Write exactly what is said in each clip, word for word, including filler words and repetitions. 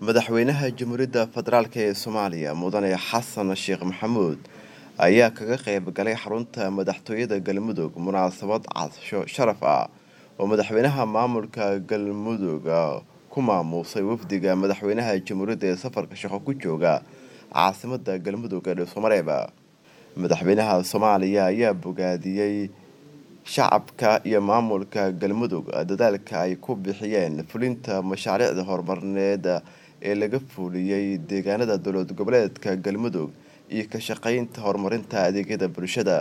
madaxweynaha Jamhuuriyadda Federaalka ee Soomaaliya Mudane Xasan Sheekh Maxamuud ayaa kaga qayb galay xarunta madaxtooyada Galmudug munaasabad casho sharaf ah oo madaxweynaha maamulka Galmudug ku maamusay wafdiga madaxweynaha Jamhuuriyadda ee safarka shaqo ku jooga caasimadda Galmudug ee Soomaaliya. madaxweynaha Soomaaliya ayaa bogaadiyay shacabka iyo maamulka Galmudug dadaalka ay ku bixiyeen fulinta mashaariicda horumarineed ee laga fuliyay deegaanada dowlad goboleedka Galmudug iyo ka shaqeynta horumarinta adeegyada bulshada.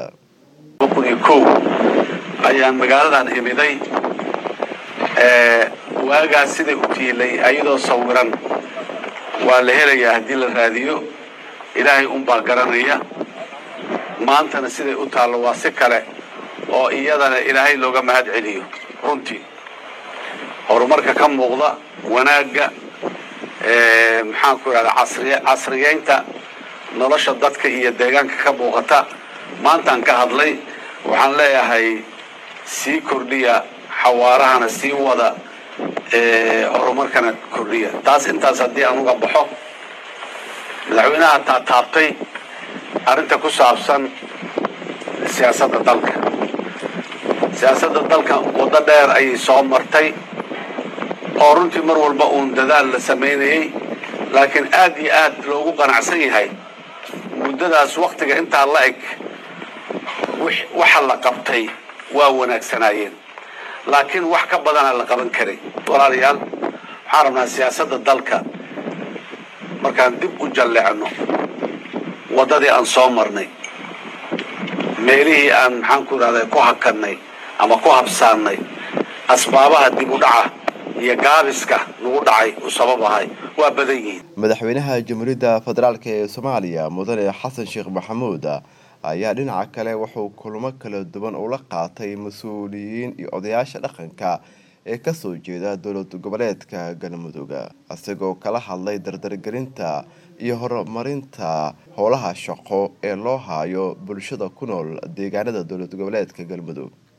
ayaan magaaladan imiday ee waaga sida u tiilay ayadoo sawiran waa la helayaa hadii la raadiyo ilaahay un baa garanaya maantana sida u taalo waa si kale oo iyadana ilaahay looga mahad celiyo runtii horumarka ka muuqda wanaaga ee maxaan ku raada casriye casriyeynta nolosha dadka iyo deegaanka ka muuqata maantaan ka hadlay waxaan leeyahay si kordhiya xawaarahana si wada ee horumarkana kordhiya taas intaas hadii aan uga baxo madaxweynaha taabtay arinta ku saabsan siyaasadda dalka siyaasadda dalka wada dheer ay soo martay oo runtii mar walba uu dadaal la sameeyay laakiin aad iyo aad loogu qanacsan yahay muddadaas waqtiga inta la eg waxa la qabtay waa wanaagsanayeen laakiin wax ka badan la qaban karay walaalayaal waxaan rabnaa siyaasadda dalka markaan dib u jalleecno wadadii aan soo marnay meelihii aan maxaan ku raadey ku hakanay ama ku habsaanay asbaabaha dib u dhaca iyo gaabiska lagu dhacay u sababahay waa badan yihiin. madaxweynaha Jamhuuriyadda Federaalka ee Soomaaliya Mudane Xasan Sheekh Maxamuud ayaa dhinaca kale wuxuu kulamo kala duwan u la qaatay mas'uuliyiin iyo odayaasha dhaqanka ee ka soo jeeda dowlad goboleedka Galmudug asagoo kala hadlay dardargelinta iyo horumarinta howlaha shaqo ee loo hayo bulshada ku nool deegaanada dowlad goboleedka Galmudug.